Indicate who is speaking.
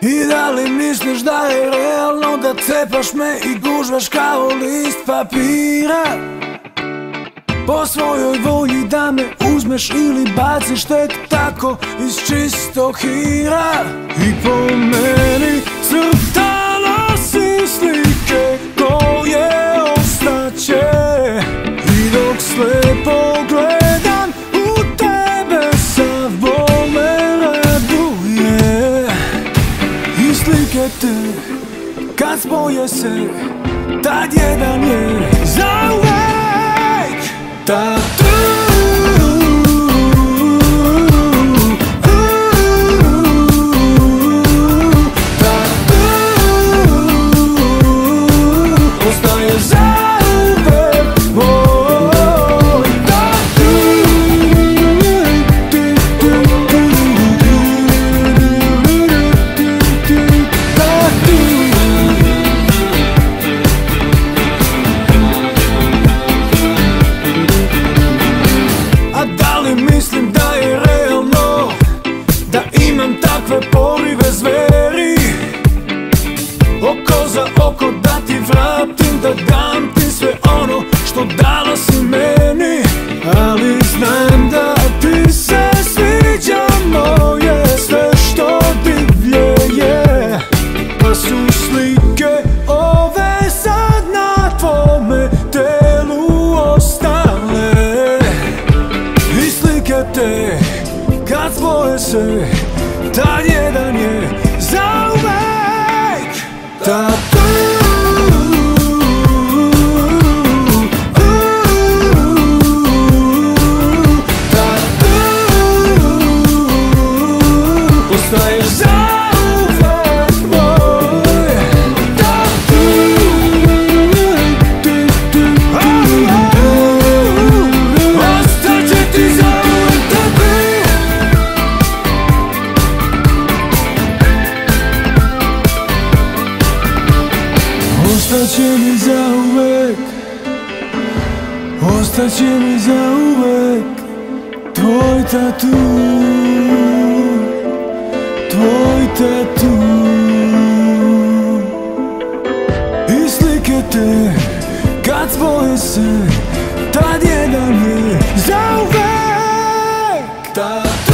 Speaker 1: I da li misliš da je realno da cepaš me i gužvaš kao list papira? Po svojoj volji da me uzmeš ili baciš tek tako iz čistog hira. I po meni crtala si slike koje ostaće, i dok slepo gledam u tebe sav bol me raduje. I slike te kad spoje se, tad jedan je zauvek. Tatu, ostaje zauvek moj tatu. Mislim da je realno da imam takve porive zveri, oko za oko da ti vratim, da dam ti sve ono što dala si meni. Ali znam da ti se sviđa moje sve što divlje je, pa su slike ove sad na tvome telu ostale. I slike te kad spoje se, tad jedan je zauvek. Tatu, tatu, ostaješ zauvek moj tatu. Ostaće ti zauvek tatu. Ostaće mi zauvek, ostaće mi zauvek tvoj tatu, tvoj tatu. I slike te kad spoje se, tad jedan je zauvek tatu.